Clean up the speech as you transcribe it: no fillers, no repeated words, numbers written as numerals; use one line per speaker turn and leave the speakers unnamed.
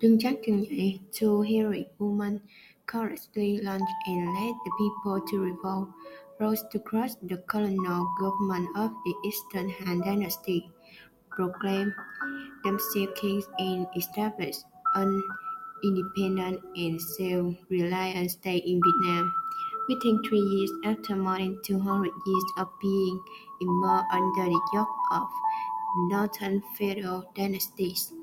Từng chắc từng nhảy, two heroic women courageously launched and led the people to revolt, rose to crush the colonial government of the Eastern Han Dynasty, proclaimed themselves kings, and established an independent and self-reliant state in Vietnam. Within 3 years, after more than 200 years of being immersed under the yoke of northern feudal dynasties.